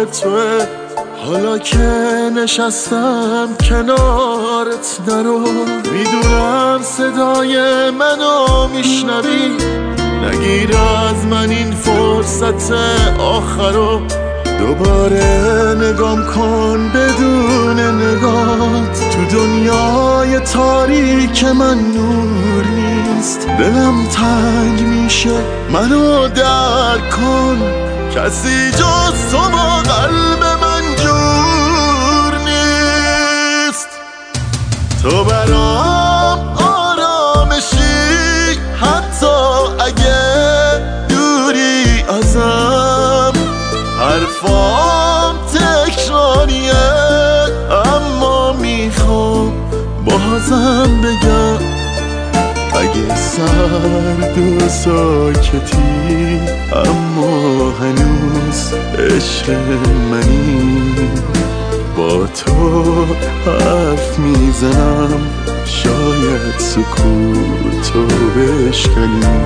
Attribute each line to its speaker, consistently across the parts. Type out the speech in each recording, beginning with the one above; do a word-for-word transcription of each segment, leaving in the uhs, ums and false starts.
Speaker 1: کار توه. حالا که نشستم کنارت نرو، میدونم صدای منو میشنوی. نگیر از من این فرصت آخرو، دوباره نگام کن بدون نگات. تو دنیای تاریک من نور نیست، دلم تنگ میشه منو درک کن. کسی جز تو با قلب من جور نیست. تو برام آرامشی حتی اگه دوری ازم. حرفام تکراریه اما میخوام بازم بگم. اگه سرد و ساکتی اما هنوز عشق منی، با تو حرف میزنم شاید سکوتو بشکنی.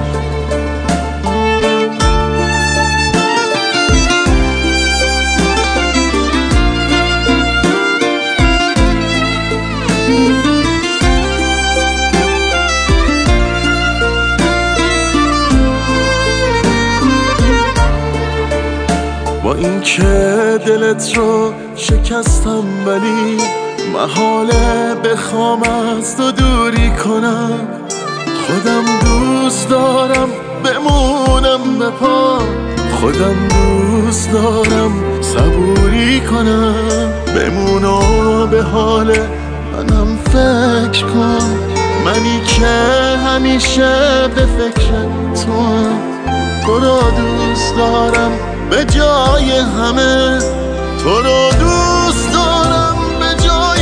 Speaker 1: با این که دلت رو شکستم ولی محاله بخوام از تو دوری کنم. خودم دوست دارم بمونم به پا، خودم دوست دارم صبوری کنم. بمون و به حال منم فکر کن، منی که همیشه به فکر توام. تو رو دوست دارم به جای همه، تو رو دوست دارم به جای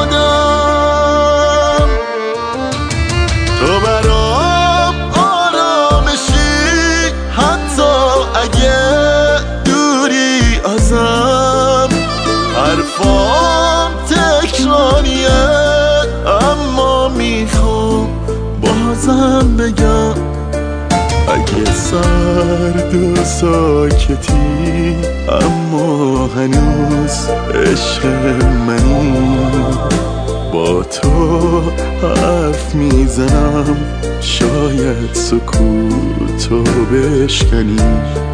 Speaker 1: خودم. تو برام آرامشی حتی اگه دوری ازم. حرفام تکراریه اما میخوام بازم بگم. اگه سرد و ساکتی اما هنوز عشق منی، با تو حرف میزنم شاید سکوتو بشکنی.